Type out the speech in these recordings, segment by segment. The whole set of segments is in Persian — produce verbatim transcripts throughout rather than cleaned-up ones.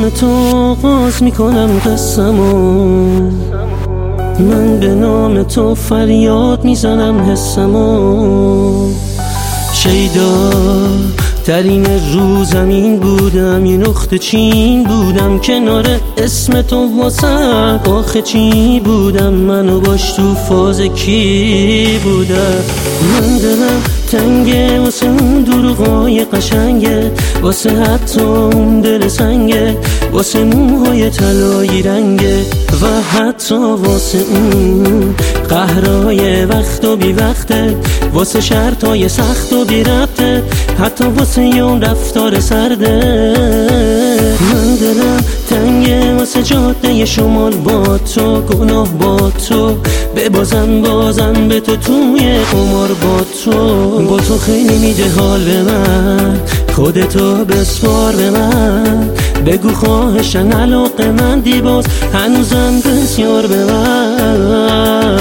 نام تو آغاز میکنم قصه‌مو، من به نام تو فریاد میزنم حسمو. شیدا ترین رو زمین بودم، یه نقطه چین بودم کنار اسم تو واسه آخه چی بودم، منو باش تو فاز کی بودم. من دلم تنگه واسه اون دروغای قشنگه، واسه حتی اون دل سنگه، واسه موهای طلایی رنگه و حتی واسه اون قهرای وقت و بی وقته، واسه شرطای سخت و بی ربطه، حتی واسه اون رفتار سرده. من دلم تنگه واسه جاده شمال با تو، گناه با تو، ببازم بازم به تو توی قمار با تو. با تو خیلی میده حال به من، خودتو بسپار به من، بگو خواهشن علاقه من دیباز هنوزم بسیار به من.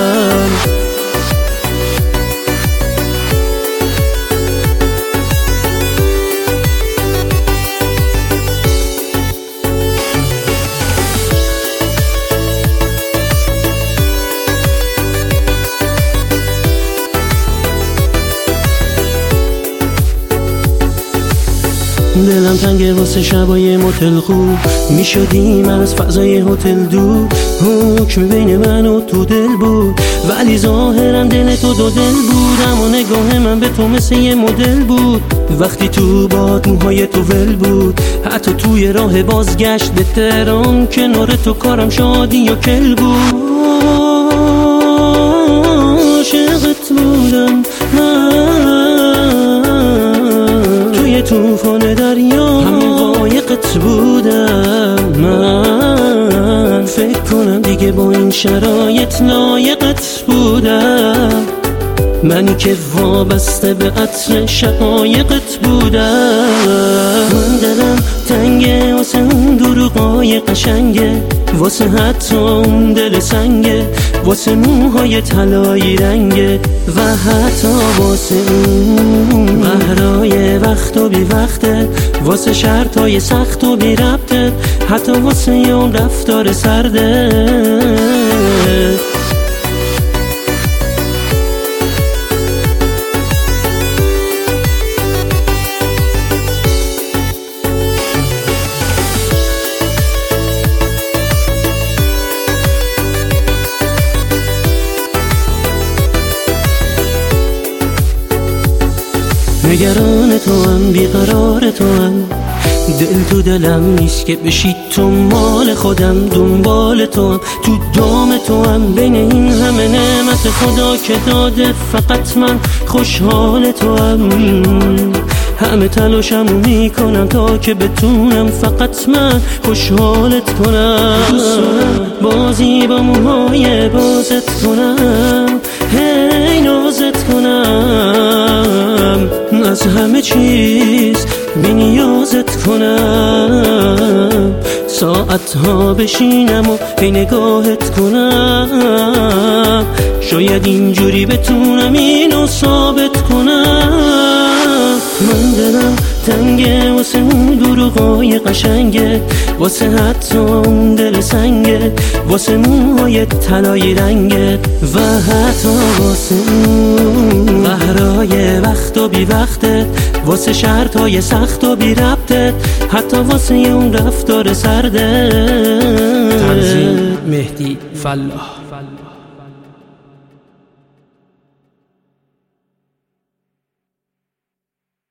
دلم تنگه واسه شبای موتل خوب، میشدیم از فضای هتل دور، حکم بین من و تو دل بود، ولی ظاهرا دل تو دو دل بود. اما نگاه من به تو مثل یه مدل بود، وقتی تو باد موهای تو ول بود، حتی توی راه بازگشت به تهران کنار تو کارم شادی و کل بود. عاشقت بودم من، توی توفان دریا همین قایقت بودم من، فکر کنم دیگه با این شرایط لایقت بودم، منی که وابسته به عطر شقایقت بودم. من دلم تنگه واسه اون دروغای قشنگه، واسه حتی اون دل سنگه، واسه موهای طلایی رنگه و حتی واسه اون قهرای وقت و بی وقته، واسه شرطای سخت و بی ربطه، حتی واسه اون رفتار سرده. نگران تو هم بیقرار تو هم، دل تو دلم نیست که بشید تو مال خودم، دنبال تو هم تو دام تو هم، بین این همه نعمت خدا که داده فقط من خوشحال تو هم. همه تلاشمو میکنم تا که بتونم فقط من خوشحالت کنم، بازی با موهای بازت کنم، هی نازت کنم، از همه چیز بی نیازت کنم، ساعتها بشینم و هی نگاهت کنم، شاید اینجوری بتونم اینو ثابت کنم. من دلم تنگه واسه اون دروغای قشنگه، واسه حتی اون دل سنگه، واسه موهای طلایی رنگه و حتی واسه اون قهرای وقت و بی وقته، واسه شرطای سخت و بی ربطه، حتی واسه اون رفتار سرده. تنظیم مهدی فلاح.